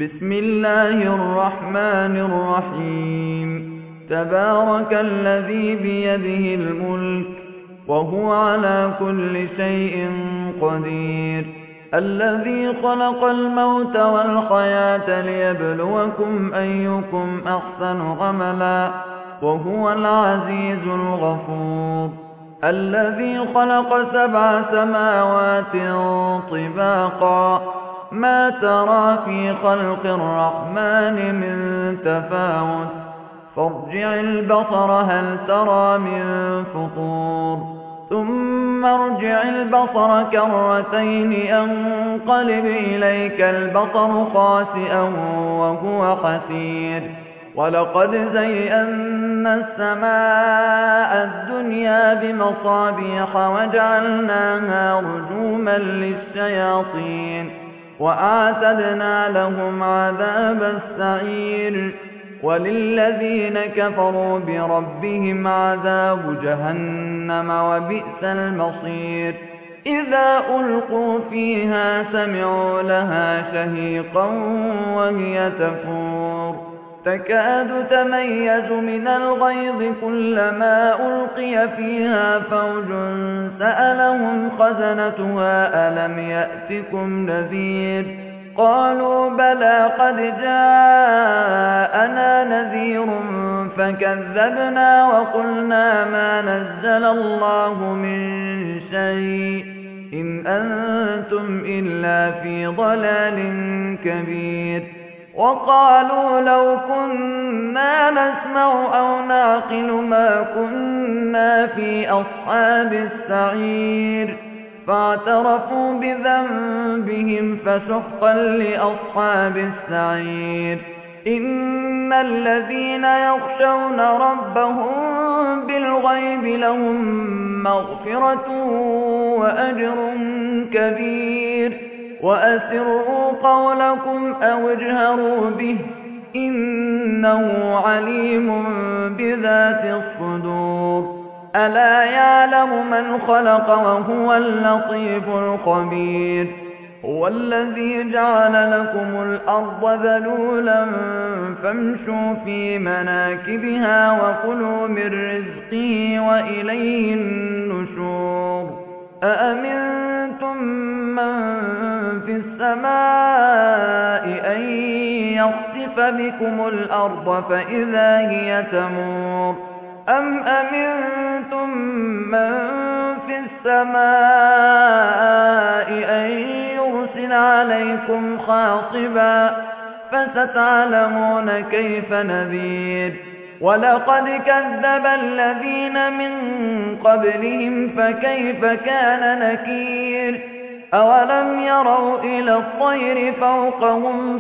بسم الله الرحمن الرحيم تبارك الذي بيده الملك وهو على كل شيء قدير الذي خلق الموت والحياة ليبلوكم أيكم أحسن عملا وهو العزيز الغفور الذي خلق 7 سماوات طباقا ما ترى في خلق الرحمن من تفاوت فارجع البصر هل ترى من فطور ثم ارجع البصر كرتين ينقلب إليك البصر خاسئا وهو حسير ولقد زينا السماء الدنيا بمصابيح وجعلناها رجوما للشياطين وأعتدنا لهم عذاب السعير وللذين كفروا بربهم عذاب جهنم وبئس المصير إذا ألقوا فيها سمعوا لها شهيقا وهي تفور تكاد تميز من الغيظ كلما ألقي فيها فوج سألهم خزنتها ألم يأتكم نذير قالوا بلى قد جاءنا نذير فكذبنا وقلنا ما نزل الله من شيء إن أنتم إلا في ضلال كبير وقالوا لو كنا نسمع أو نعقل ما كنا في أصحاب السعير فاعترفوا بذنبهم فسحقا لأصحاب السعير إن الذين يخشون ربهم بالغيب لهم مغفرة وأجر كبير وأسروا قولكم أو اجهروا به إنه عليم بذات الصدور ألا يعلم من خلق وهو اللطيف الخبير هو الذي جعل لكم الأرض ذلولا فامشوا في مناكبها وكلوا من رزقه وإليه النشور أأمنتم من في السماء أن يخسف بكم الأرض فإذا هي تمور أم أمنتم من في السماء أن يرسل عليكم حاصبا فستعلمون كيف نذير ولقد كذب الذين من قبلهم فكيف كان نكير أولم يروا إلى الطير فوقهم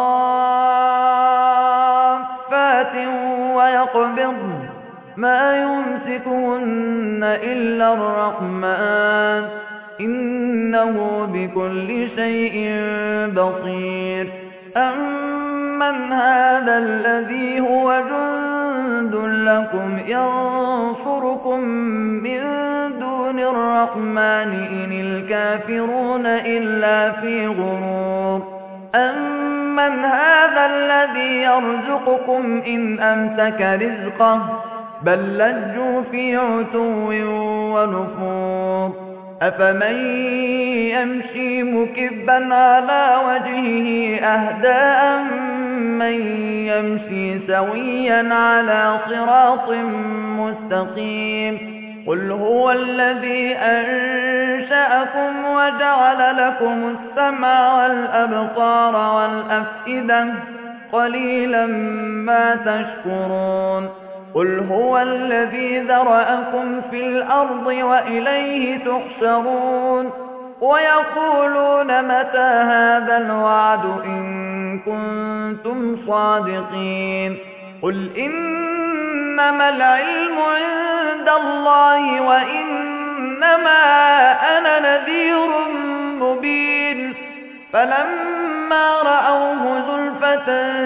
صافات ويقبضن ما يمسكهن إلا الرحمن إنه بكل شيء بصير أمن هذا الذي هو جند لكم ينصركم من دون الرحمن إن الكافرون إلا في غرور أمن هذا الذي يرزقكم إن أمسك رزقه بل لجوا في عتو ونفور أفمن يمشي مكبا على وجهه أهدى من يمشي سويا على صراط مستقيم قل هو الذي أنشأكم وجعل لكم السمع والأبصار والأفئدة قليلا ما تشكرون قل هو الذي ذرأكم في الأرض وإليه تحشرون ويقولون متى هذا الوعد إن كنتم صادقين قل إنما العلم عند الله وإنما أنا نذير مبين فلما رأوه زلفة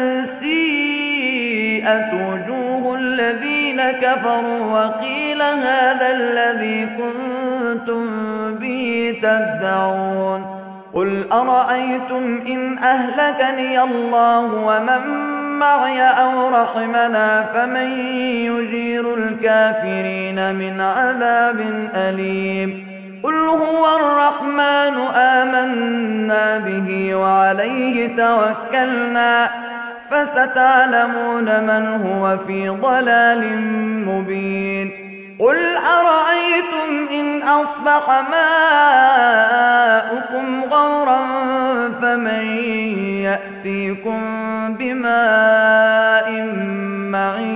سيئت وجوه الذين كفروا وقيل هذا الذي كنتم به تدعون قل أرأيتم إن أهلكني الله ومن معي أو رحمنا فمن يجير الكافرين من عذاب أليم قل هو الرحمن آمنا به وعليه توكلنا فستعلمون من هو في ضلال مبين قل أرأيتم إن أصبح ماؤكم غورا فمن يأتيكم بماء معين